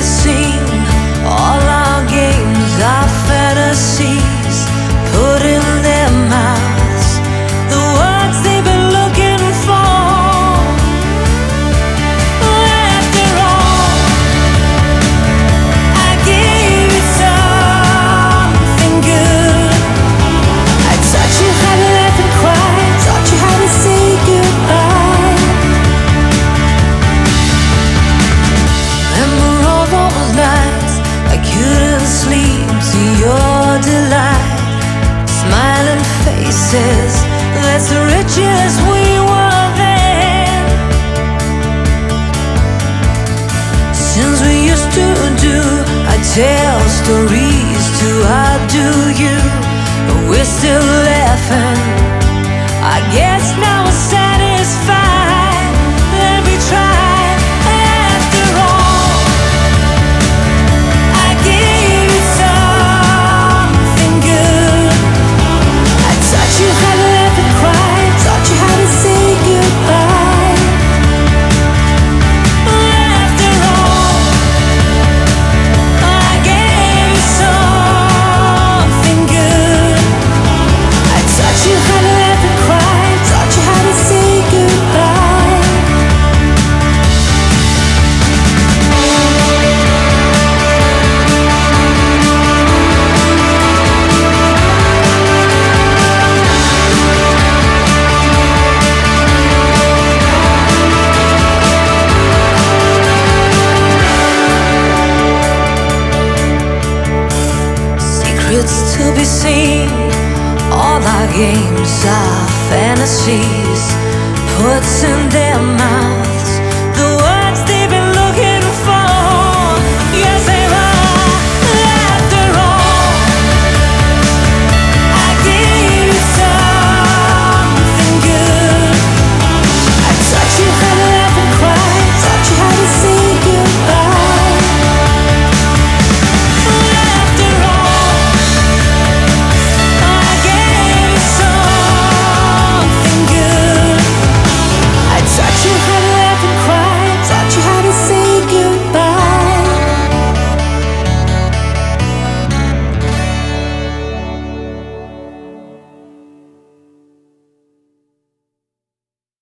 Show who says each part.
Speaker 1: seen. All our games are fantasies, put in their mouths the words they've been looking for. After all, I gave you something good. I taught you how to laugh and cry, taught you how to say goodbye. Remember all those nights I couldn't sleep to your delight. Smiling faces, that's the richest we were then. Since we used to do, I tell stories to outdo you, but we're still laughing. I guess now we're satisfied that we tried. After all, I gave you something good. I taught you how to laugh and cry, taught you how to say goodbye. After all, I gave you something good. I taught you how to laugh and cry, taught you how to say goodbye. Secrets to be seen, all our games are fantasies.